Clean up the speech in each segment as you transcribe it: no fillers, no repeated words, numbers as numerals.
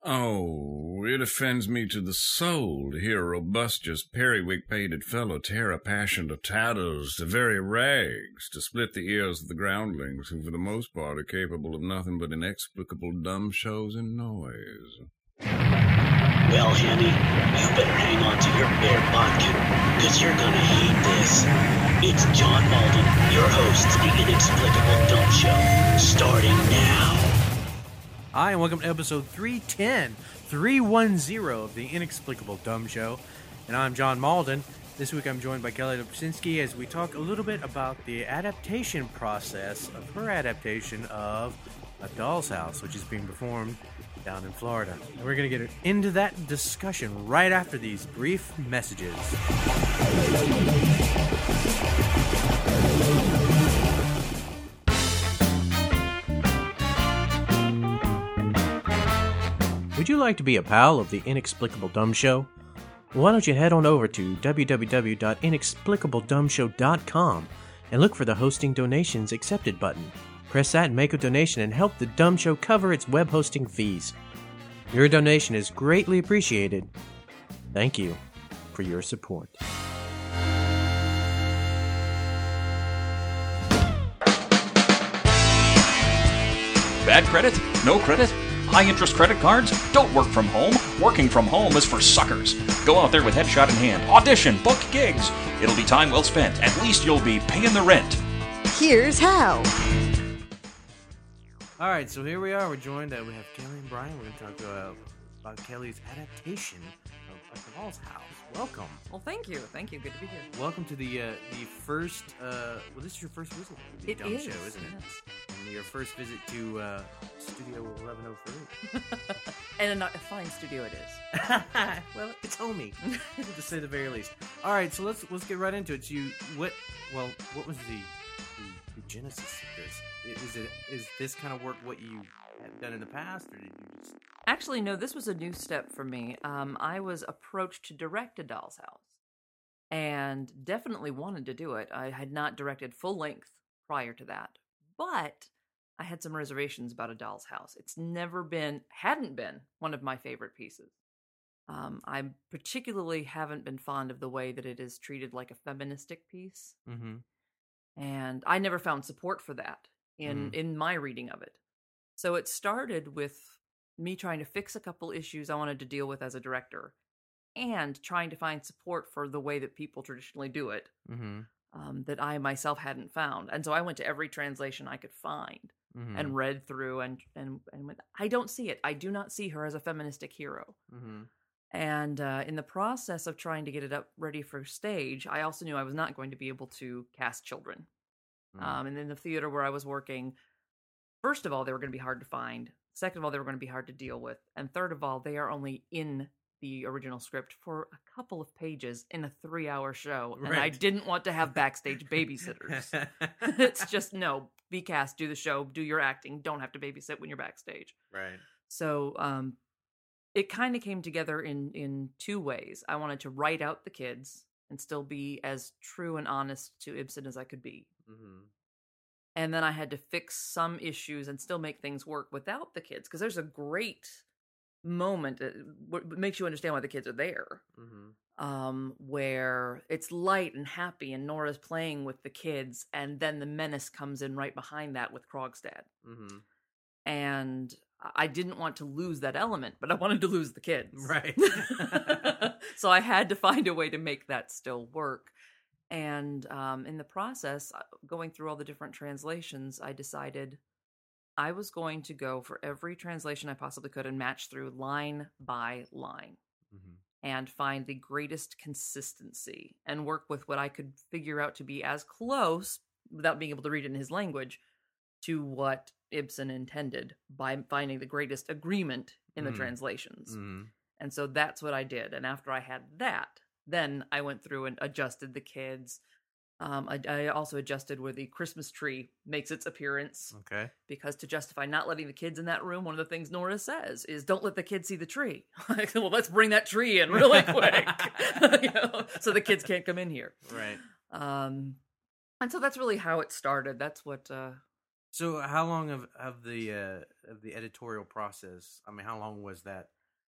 Oh, it offends me to the soul to hear a robustious, periwig-pated fellow tear a passion to tatters, to very rags, to split the ears of the groundlings, who for the most part are capable of nothing but inexplicable dumb shows and noise. Well, Henny, you better hang on to your bear vodka, because you're gonna hate this. It's John Malden, your host of the Inexplicable Dumb Show, starting now. Hi, and welcome to episode 310 of the Inexplicable Dumb Show. And I'm John Malden. This week I'm joined by Kelly Lipczynski as we talk a little bit about the adaptation process of her adaptation of A Doll's House, which is being performed down in Florida. And we're going to get into that discussion right after these brief messages. Would you like to be a pal of the Inexplicable Dumb Show? Well, why don't you head on over to www.inexplicabledumbshow.com and look for the Hosting Donations Accepted button. Press that and make a donation and help the Dumb Show cover its web hosting fees. Your donation is greatly appreciated. Thank you for your support. Bad credit? No credit? High-interest credit cards? Don't work from home. Working from home is for suckers. Go out there with headshot in hand. Audition. Book gigs. It'll be time well spent. At least you'll be paying the rent. Here's how. All right, so here we are. We're joined. We have Kelly and Brian. We're going to talk about Kelly's adaptation of A Doll's House. Welcome. Well, thank you. Thank you. Good to be here. Welcome to the first. This is your first visit to the Dumb Show, isn't it? Yes. And your first visit to Studio 1103. And a fine studio it is. Well, it's homey, to say the very least. All right, so let's get right into it. What was the genesis of this? Is this kind of work what you had done in the past, or did you just? Actually, no, this was a new step for me. I was approached to direct A Doll's House and definitely wanted to do it. I had not directed full length prior to that, but I had some reservations about A Doll's House. It's hadn't been one of my favorite pieces. I particularly haven't been fond of the way that it is treated like a feministic piece. Mm-hmm. And I never found support for that in my reading of it. So it started with me trying to fix a couple issues I wanted to deal with as a director and trying to find support for the way that people traditionally do it that I myself hadn't found. And so I went to every translation I could find and read through and went, I don't see it. I do not see her as a feministic hero. And in the process of trying to get it up ready for stage, I also knew I was not going to be able to cast children. And in the theater where I was working, first of all, they were going to be hard to find. Second of all, they were going to be hard to deal with. And third of all, they are only in the original script for a couple of pages in a 3-hour show. And I didn't want to have backstage babysitters. It's just, no, be cast, do the show, do your acting. Don't have to babysit when you're backstage. Right. So it kind of came together in two ways. I wanted to write out the kids and still be as true and honest to Ibsen as I could be. And then I had to fix some issues and still make things work without the kids. Because there's a great moment that makes you understand why the kids are there. Where it's light and happy and Nora's playing with the kids. And then the menace comes in right behind that with Krogstad. And I didn't want to lose that element, but I wanted to lose the kids. Right. So I had to find a way to make that still work. And in the process, going through all the different translations, I decided I was going to go for every translation I possibly could and match through line by line and find the greatest consistency and work with what I could figure out to be as close, without being able to read it in his language, to what Ibsen intended by finding the greatest agreement in the translations. And so that's what I did. And after I had that, then I went through and adjusted the kids. I also adjusted where the Christmas tree makes its appearance. Okay. Because to justify not letting the kids in that room, one of the things Nora says is, don't let the kids see the tree. Well, let's bring that tree in really quick. So the kids can't come in here. Right. And so that's really how it started. That's what So how long of the editorial process? I mean, how long was that?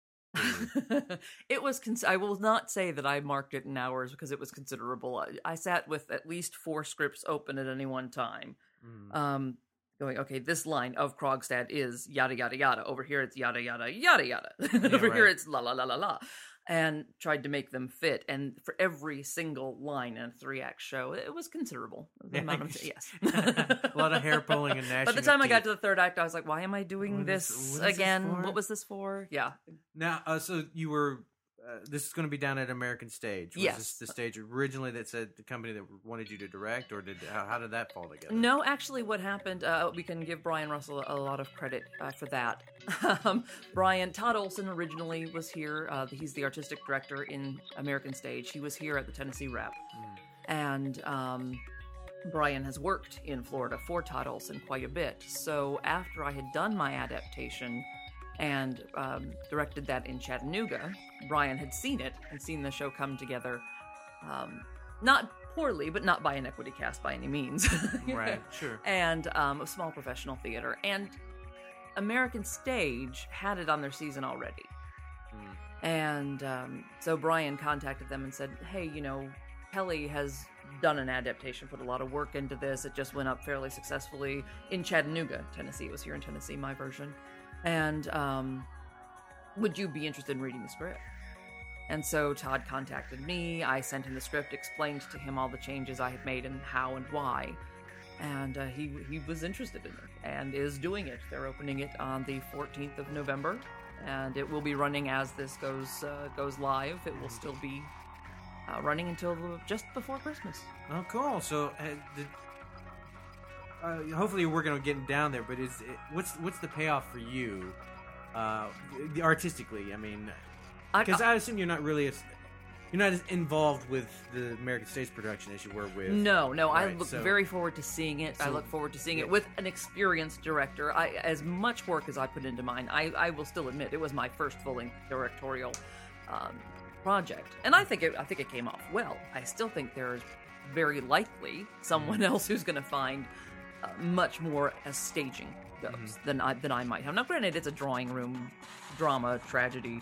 It was. I will not say that I marked it in hours because it was considerable. I sat with at least 4 scripts open at any one time, going, okay, this line of Krogstad is yada yada yada. Over here it's yada yada yada yada. Over here it's la la la la la, and tried to make them fit. And for every single line in a 3-act show, it was considerable. The amount of, yes, a lot of hair pulling and gnashing. By the time of I got teeth. to the 3rd act, I was like, why am I doing this again? What was this for? Yeah. Now, so you were. This is going to be down at American Stage. Was yes. This the stage originally that said the company that wanted you to direct, or how did that fall together? No, actually, what happened, we can give Brian Russell a lot of credit for that. Todd Olson originally was here. He's the artistic director in American Stage. He was here at the Tennessee Rep. And Brian has worked in Florida for Todd Olson quite a bit. So after I had done my adaptation and directed that in Chattanooga, Brian had seen it and seen the show come together, not poorly, but not by an equity cast by any means. Right, sure. And a small professional theater. And American Stage had it on their season already. And so Brian contacted them and said, hey, Kelly has done an adaptation, put a lot of work into this. It just went up fairly successfully in Chattanooga, Tennessee. It was here in Tennessee, my version. And would you be interested in reading the script? And so Todd contacted me. I sent him the script, explained to him all the changes I had made and how and why. And he was interested in it and is doing it. They're opening it on the 14th of November, and it will be running as this goes live. It will still be running until just before Christmas. Oh, cool. So hopefully you're working on getting down there, but what's the payoff for you artistically? I mean, because I assume you're not as involved with the American Stage production as you were with. No, right, I look very forward to seeing it. I look forward to seeing it with an experienced director. As much work as I put into mine, I will still admit it was my first full-length directorial project, and I think it came off well. I still think there's very likely someone else who's going to find much more as staging goes than I might have. Now, granted, it's a drawing room drama tragedy,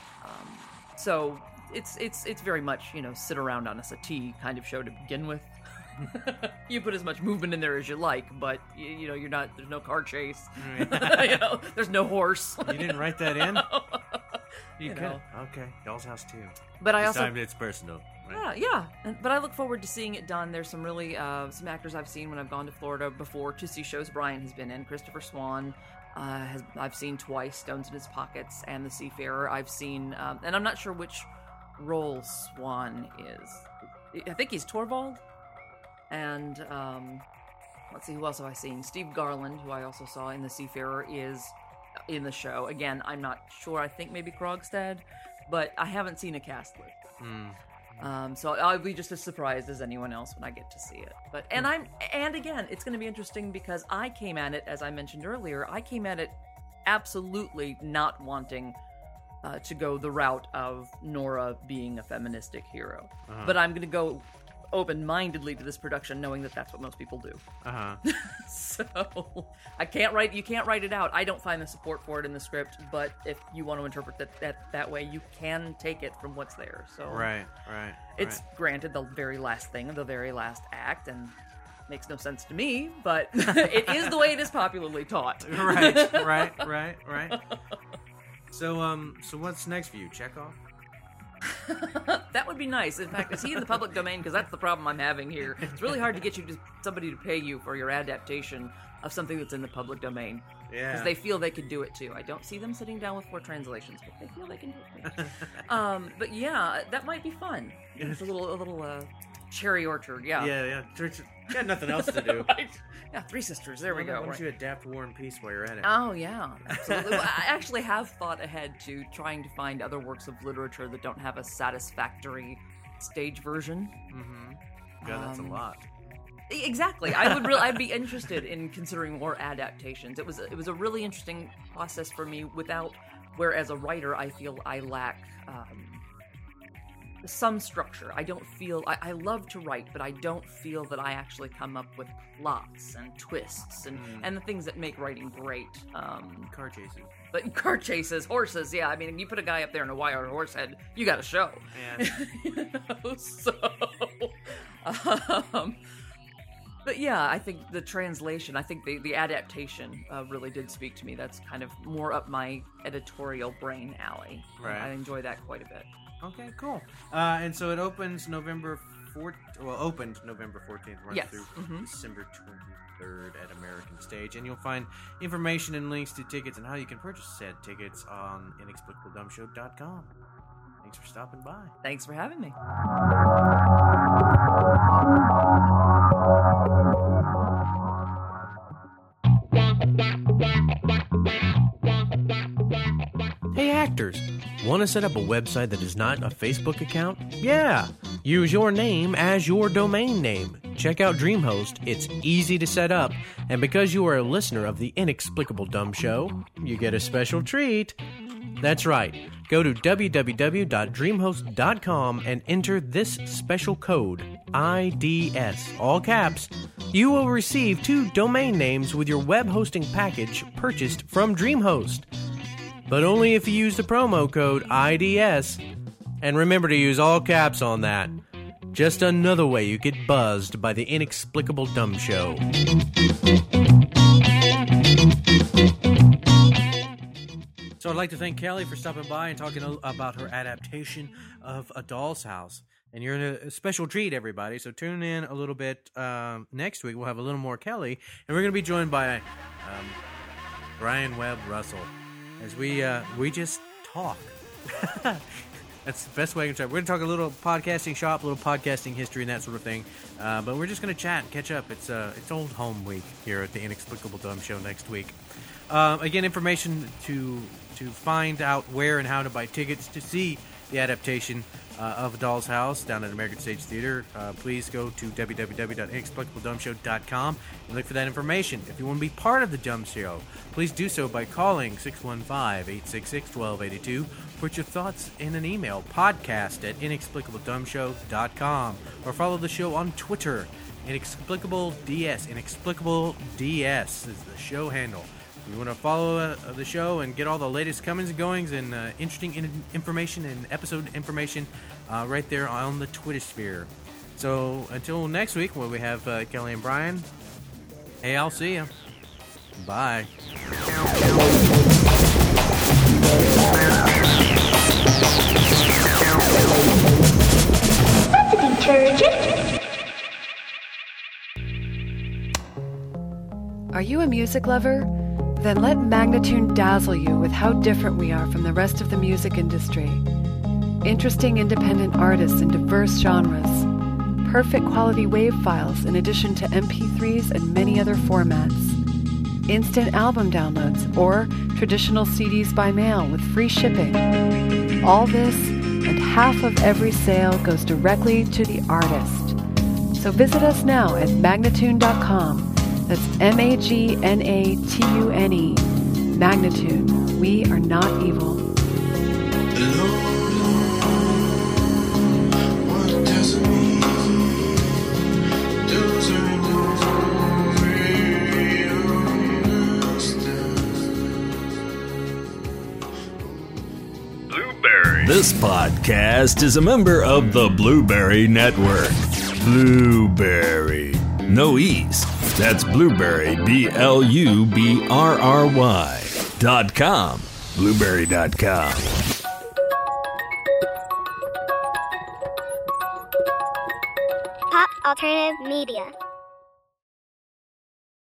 so it's very much sit around on a settee kind of show to begin with. You put as much movement in there as you like, but you're not. There's no car chase. There's no horse. You didn't write that in. You could. Okay, Doll's House 2. But this time it's personal. Right? Yeah. But I look forward to seeing it done. There's some really some actors I've seen when I've gone to Florida before to see shows Brian has been in. Christopher Swan I've seen twice. Stones in His Pockets and The Seafarer. I've seen, and I'm not sure which role Swan is. I think he's Torvald. And let's see, who else have I seen? Steve Garland, who I also saw in The Seafarer, is in the show. Again, I'm not sure. I think maybe Krogstad, but I haven't seen a cast list. So I'll be just as surprised as anyone else when I get to see it. But and again, it's going to be interesting because I came at it, as I mentioned earlier, I came at it absolutely not wanting to go the route of Nora being a feministic hero. But I'm going to go open-mindedly to this production, knowing that that's what most people do. So you can't write it out. I don't find the support for it in the script, but if you want to interpret that way, you can take it from what's there. So right. It's granted the very last thing of the very last act, and makes no sense to me, but it is the way it is popularly taught. Right. So what's next for you? Chekhov? That would be nice. In fact, is he in the public domain? Because that's the problem I'm having here. It's really hard to get somebody to pay you for your adaptation of something that's in the public domain. Yeah. Because they feel they can do it too. I don't see them sitting down with 4 translations, but they feel they can do it. But yeah, that might be fun. It's a little cherry orchard. Yeah. Yeah. Got nothing else to do. Right. Yeah, 3 Sisters. There we go. Why don't you adapt War and Peace while you're at it? Oh, yeah. Absolutely. Well, I actually have thought ahead to trying to find other works of literature that don't have a satisfactory stage version. God, that's a lot. Exactly. I'd be interested in considering more adaptations. It was a really interesting process for me where as a writer I feel I lack some structure. I don't feel I love to write, but I don't feel that I actually come up with plots and twists and the things that make writing great. Car chases. But car chases, horses, yeah. I mean, if you put a guy up there in a wire horse head, you got a show. Yeah. You know, so, but yeah, I think the translation, I think the adaptation really did speak to me. That's kind of more up my editorial brain alley. Right. I enjoy that quite a bit. Okay, cool. And so it opens November 14th, runs Yes. through Mhm. December 23rd at American Stage. And you'll find information and links to tickets and how you can purchase said tickets on inexplicabledumbshow.com. Thanks for stopping by. Thanks for having me. Hey actors, want to set up a website that is not a Facebook account? Yeah! Use your name as your domain name. Check out DreamHost. It's easy to set up, and because you are a listener of the Inexplicable Dumb Show, you get a special treat. That's right. Go to www.dreamhost.com and enter this special code, IDS, all caps. You will receive 2 domain names with your web hosting package purchased from DreamHost. But only if you use the promo code IDS. And remember to use all caps on that. Just another way you get buzzed by the Inexplicable Dumb Show. So I'd like to thank Kelly for stopping by and talking about her adaptation of A Doll's House. And you're in a special treat, everybody. So tune in a little bit next week. We'll have a little more Kelly. And we're going to be joined by Brian Webb Russell. As we just talk. That's the best way I can try. We're going to talk a little podcasting shop, a little podcasting history and that sort of thing. But we're just going to chat and catch up. It's old home week here at the Inexplicable Dumb Show next week. Again, information to find out where and how to buy tickets to see the adaptation of A Doll's House down at American Stage Theater. Please go to www.inexplicabledumbshow.com and look for that information. If you want to be part of the Dumb Show, please do so by calling 615-866-1282. Put your thoughts in an email, podcast@inexplicabledumbshow.com, or follow the show on Twitter, InexplicableDS. InexplicableDS is the show handle. If you want to follow the show and get all the latest comings and goings and interesting information and episode information right there on the Twitter sphere. So until next week, when we have Kelly and Brian, hey, I'll see you. Bye. That's a detergent. Are you a music lover? Then let Magnatune dazzle you with how different we are from the rest of the music industry. Interesting independent artists in diverse genres. Perfect quality WAV files in addition to MP3s and many other formats. Instant album downloads or traditional CDs by mail with free shipping. All this and half of every sale goes directly to the artist. So visit us now at Magnatune.com. That's Magnatune. Magnatune. We are not evil. Blueberry. This podcast is a member of the Blueberry Network. Blueberry. No E's. That's Blueberry, BLUBRRY.com. Blueberry.com. Pop Alternative Media.